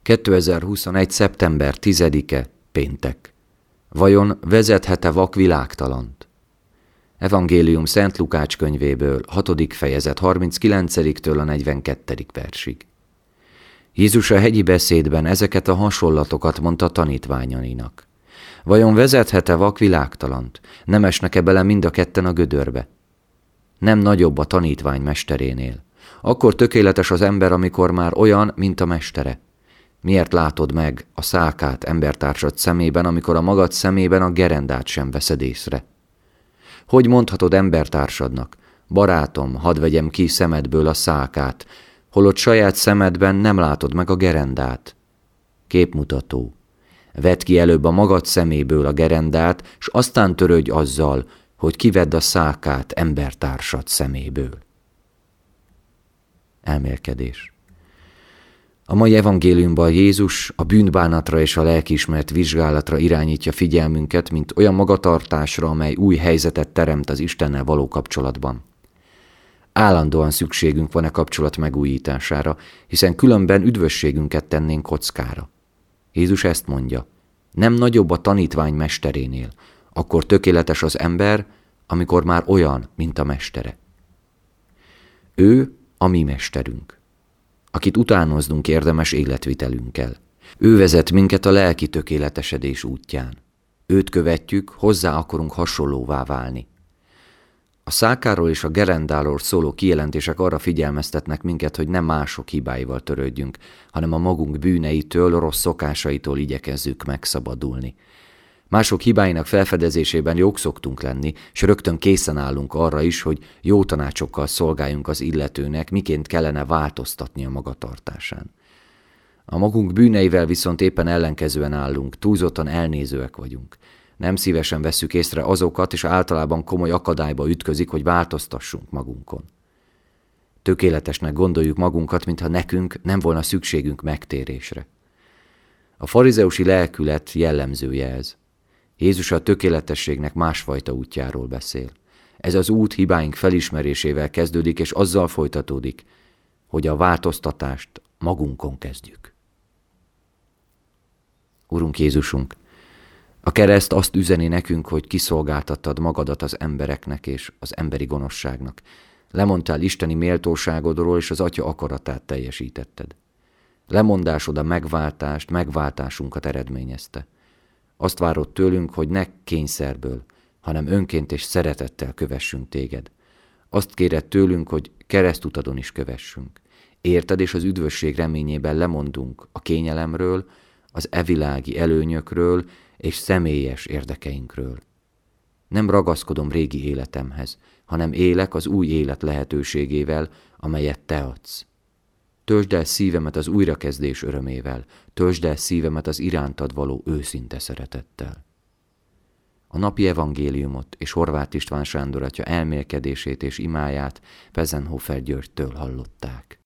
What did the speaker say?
2021. szeptember 10-e, péntek. Vajon vezethet-e vak világtalant? Evangélium Szent Lukács könyvéből, 6. fejezet 39-től a 42. versig. Jézus a hegyi beszédben ezeket a hasonlatokat mondta tanítványainak. Vajon vezethet-e vak világtalant? Nem esnek-e bele mind a ketten a gödörbe? Nem nagyobb a tanítvány mesterénél. Akkor tökéletes az ember, amikor már olyan, mint a mestere. Miért látod meg a szálkát embertársad szemében, amikor a magad szemében a gerendát sem veszed észre? Hogy mondhatod embertársadnak, barátom, hadd vegyem ki szemedből a szálkát, holott saját szemedben nem látod meg a gerendát? Képmutató. Vedd ki előbb a magad szeméből a gerendát, s aztán törődj azzal, hogy kivedd a szálkát embertársad szeméből. Elmélkedés. A mai evangéliumban Jézus a bűnbánatra és a lelkiismeret vizsgálatra irányítja figyelmünket, mint olyan magatartásra, amely új helyzetet teremt az Istennel való kapcsolatban. Állandóan szükségünk van a kapcsolat megújítására, hiszen különben üdvösségünket tennénk kockára. Jézus ezt mondja, nem nagyobb a tanítvány mesterénél, akkor tökéletes az ember, amikor már olyan, mint a mestere. Ő a mi mesterünk, akit utánoznunk érdemes életvitelünkkel. Ő vezet minket a lelki tökéletesedés útján. Őt követjük, hozzá akarunk hasonlóvá válni. A szálkáról és a gerendáról szóló kijelentések arra figyelmeztetnek minket, hogy nem mások hibáival törődjünk, hanem a magunk bűneitől, rossz szokásaitól igyekezzük megszabadulni. Mások hibáinak felfedezésében jók szoktunk lenni, és rögtön készen állunk arra is, hogy jó tanácsokkal szolgáljunk az illetőnek, miként kellene változtatni a magatartásán. A magunk bűneivel viszont éppen ellenkezően állunk, túlzottan elnézőek vagyunk. Nem szívesen vesszük észre azokat, és általában komoly akadályba ütközik, hogy változtassunk magunkon. Tökéletesnek gondoljuk magunkat, mintha nekünk nem volna szükségünk megtérésre. A farizeusi lelkület jellemzője ez. Jézus a tökéletességnek másfajta útjáról beszél. Ez az út hibáink felismerésével kezdődik, és azzal folytatódik, hogy a változtatást magunkon kezdjük. Urunk Jézusunk, a kereszt azt üzeni nekünk, hogy kiszolgáltattad magadat az embereknek és az emberi gonoszságnak. Lemondtál isteni méltóságodról, és az Atya akaratát teljesítetted. Lemondásod a megváltást, megváltásunkat eredményezte. Azt várod tőlünk, hogy ne kényszerből, hanem önként és szeretettel kövessünk téged. Azt kéred tőlünk, hogy keresztutadon is kövessünk. Érted, és az üdvösség reményében lemondunk a kényelemről, az evilági előnyökről és személyes érdekeinkről. Nem ragaszkodom régi életemhez, hanem élek az új élet lehetőségével, amelyet te adsz. Töltsd el szívemet az újrakezdés örömével, töltsd el szívemet az irántad való őszinte szeretettel. A napi evangéliumot és Horváth István Sándor atya elmélkedését és imáját Pezenhofer Györgytől hallották.